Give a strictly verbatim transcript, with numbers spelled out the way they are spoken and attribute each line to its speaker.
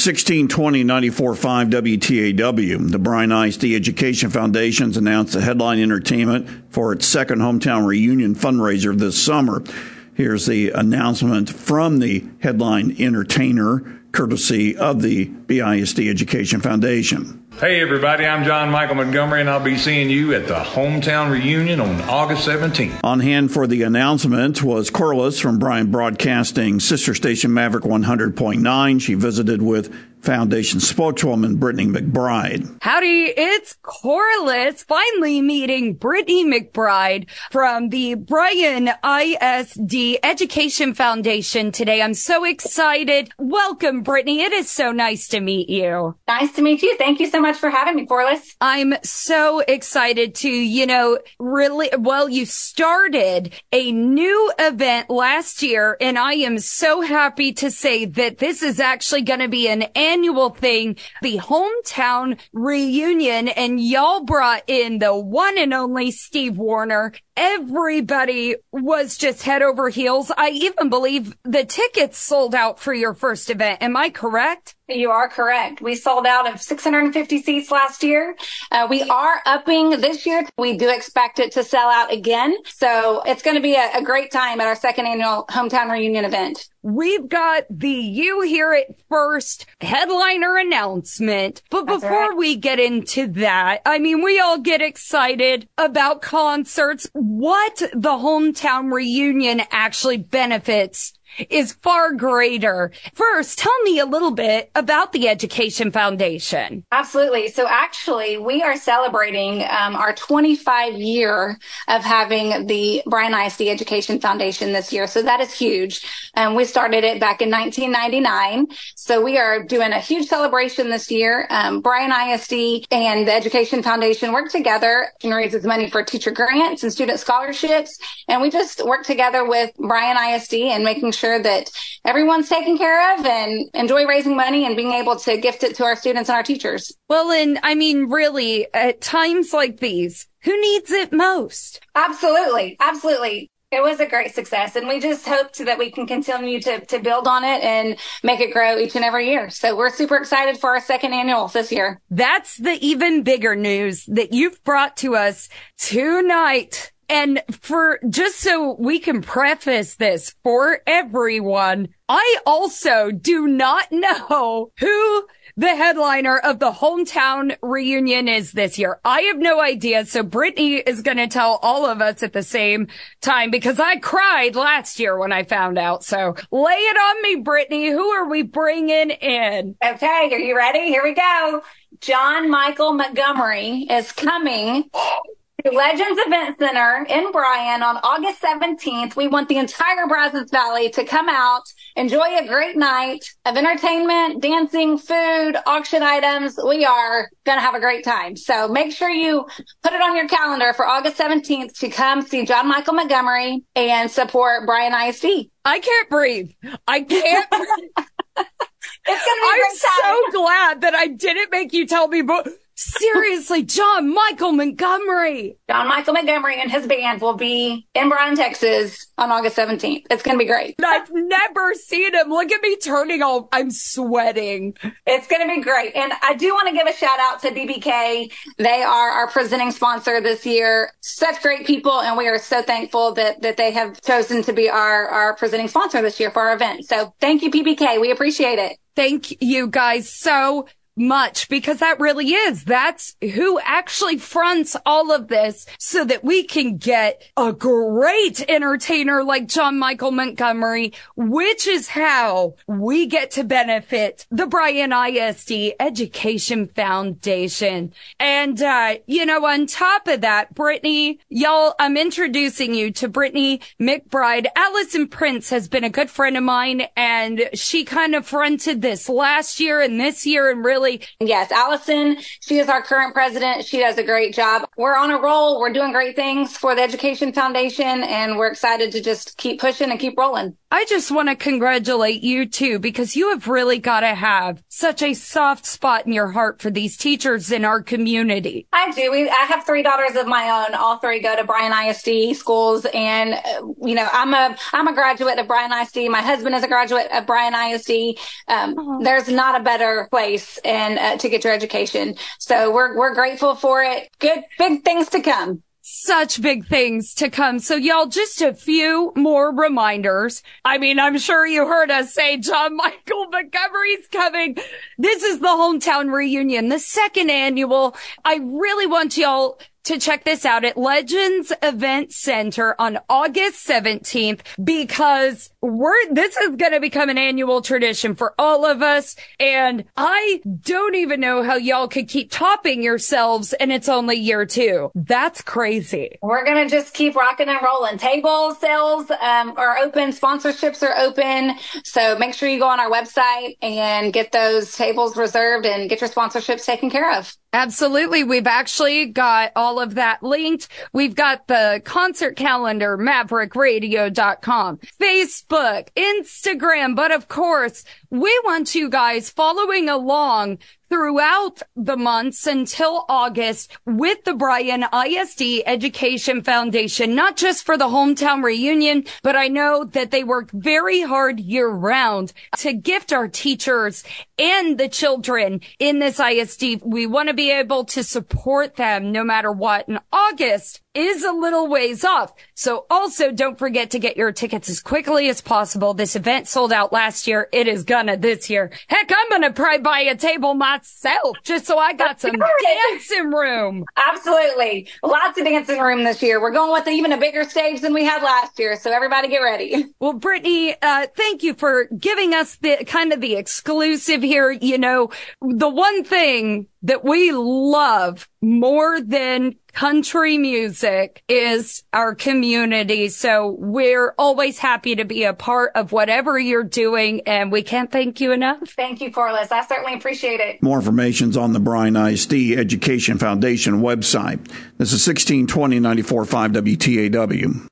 Speaker 1: sixteen twenty ninety-four point five W T A W. The Bryan I S D Education Foundation's announced the headline entertainment for its second hometown reunion fundraiser this summer. Here's the announcement from the headline entertainer, courtesy of the B I S D Education Foundation.
Speaker 2: Hey everybody, I'm John Michael Montgomery, and I'll be seeing you at the hometown reunion on August seventeenth.
Speaker 1: On hand for the announcement was Corliss from Bryan Broadcasting sister station Maverick one hundred point nine. She visited with Foundation spokeswoman Brittany McBride.
Speaker 3: Howdy, it's Corliss finally meeting Brittany McBride from the Bryan I S D Education Foundation today. I'm so excited. Welcome, Brittany. It is so nice to meet you.
Speaker 4: Nice to meet you. Thank you so much for having me, Corliss.
Speaker 3: I'm so excited to, you know, really, well, you started a new event last year, and I am so happy to say that this is actually going to be an annual thing, the hometown reunion, and y'all brought in the one and only Steve Warner. Everybody was just head over heels. I even believe the tickets sold out for your first event. Am I correct?
Speaker 4: You are correct. We sold out of six hundred fifty seats last year. Uh, we are upping this year. We do expect it to sell out again. So it's going to be a, a great time at our second annual hometown reunion event.
Speaker 3: We've got the You Hear It First headliner announcement. But
Speaker 4: That's
Speaker 3: before
Speaker 4: right.
Speaker 3: we get into that, I mean, we all get excited about concerts. What the hometown reunion actually benefits is far greater. First, tell me a little bit about the Education Foundation.
Speaker 4: Absolutely. So actually, we are celebrating um, our twenty-five year of having the Bryan I S D Education Foundation this year. So that is huge. Um, we started it back in nineteen ninety-nine. So we are doing a huge celebration this year. Um, Bryan I S D and the Education Foundation work together and raises money for teacher grants and student scholarships. And we just work together with Bryan I S D and making sure that everyone's taken care of and enjoy raising money and being able to gift it to our students and our teachers.
Speaker 3: Well, and I mean, really, at times like these, who needs it most?
Speaker 4: Absolutely. Absolutely. It was a great success, and we just hope to, that we can continue to, to build on it and make it grow each and every year. So we're super excited for our second annual this year.
Speaker 3: That's the even bigger news that you've brought to us tonight. And for, just so we can preface this for everyone, I also do not know who the headliner of the hometown reunion is this year. I have no idea. So Brittany is going to tell all of us at the same time, because I cried last year when I found out. So lay it on me, Brittany. Who are we bringing in?
Speaker 4: Okay. Are you ready? Here we go. John Michael Montgomery is coming to Legends Event Center in Bryan on August seventeenth. We want the entire Brazos Valley to come out, enjoy a great night of entertainment, dancing, food, auction items. We are going to have a great time. So make sure you put it on your calendar for August seventeenth to come see John Michael Montgomery and support Bryan I S D.
Speaker 3: I can't breathe. I can't breathe.
Speaker 4: It's going to be a
Speaker 3: I'm
Speaker 4: great time.
Speaker 3: so glad that I didn't make you tell me, but seriously, John Michael Montgomery.
Speaker 4: John Michael Montgomery and his band will be in Bryan, Texas on August seventeenth. It's going to be great.
Speaker 3: I've never seen him. Look at me turning all, I'm sweating.
Speaker 4: It's going to be great. And I do want to give a shout out to B B K. They are our presenting sponsor this year. Such great people. And we are so thankful that, that they have chosen to be our, our presenting sponsor this year for our event. So thank you, B B K. We appreciate it.
Speaker 3: Thank you guys so much, because that really is. That's who actually fronts all of this so that we can get a great entertainer like John Michael Montgomery, which is how we get to benefit the Bryan I S D Education Foundation. And, uh, you know, on top of that, Brittany, y'all, I'm introducing you to Brittany McBride. Allison Prince has been a good friend of mine, and she kind of fronted this last year and this year, and really
Speaker 4: Yes, Allison, she is our current president. She does a great job. We're on a roll. We're doing great things for the Education Foundation, and we're excited to just keep pushing and keep rolling.
Speaker 3: I just want to congratulate you too, because you have really got to have such a soft spot in your heart for these teachers in our community.
Speaker 4: I do. We, I have three daughters of my own. All three go to Bryan I S D schools. And, uh, you know, I'm a, I'm a graduate of Bryan I S D. My husband is a graduate of Bryan I S D. Um, oh. There's not a better place and uh, to get your education. So we're, we're grateful for it. Good, big things to come.
Speaker 3: Such big things to come. So y'all, just a few more reminders. I mean, I'm sure you heard us say John Michael Montgomery's coming. This is the Hometown Reunion, the second annual. I really want y'all to check this out at Legends Event Center on August seventeenth, because we're, this is going to become an annual tradition for all of us. And I don't even know how y'all could keep topping yourselves and it's only year two. That's crazy.
Speaker 4: We're going to just keep rocking and rolling. Table sales um, are open. Sponsorships are open. So make sure you go on our website and get those tables reserved and get your sponsorships taken care of.
Speaker 3: Absolutely. We've actually got all of that linked. We've got the concert calendar, maverick radio dot com, Facebook, Instagram. But of course, we want you guys following along throughout the months until August with the Bryan I S D Education Foundation, not just for the Hometown Reunion, but I know that they work very hard year round to gift our teachers and the children in this I S D. We want to be able to support them no matter what. And August is a little ways off. So also don't forget to get your tickets as quickly as possible. This event sold out last year. It is gonna this year. Heck, I'm gonna probably buy a table myself just so I got some dancing room.
Speaker 4: Absolutely. Lots of dancing room this year. We're going with even a bigger stage than we had last year. So everybody get ready.
Speaker 3: Well, Brittany, uh, thank you for giving us the kind of the exclusive here. You know, the one thing that we love more than country music is our community. So we're always happy to be a part of whatever you're doing, and we can't thank you enough.
Speaker 4: Thank you, Corliss. I certainly appreciate it.
Speaker 1: More information's on the Bryan I S D Education Foundation website. This is sixteen twenty ninety-four point five W T A W.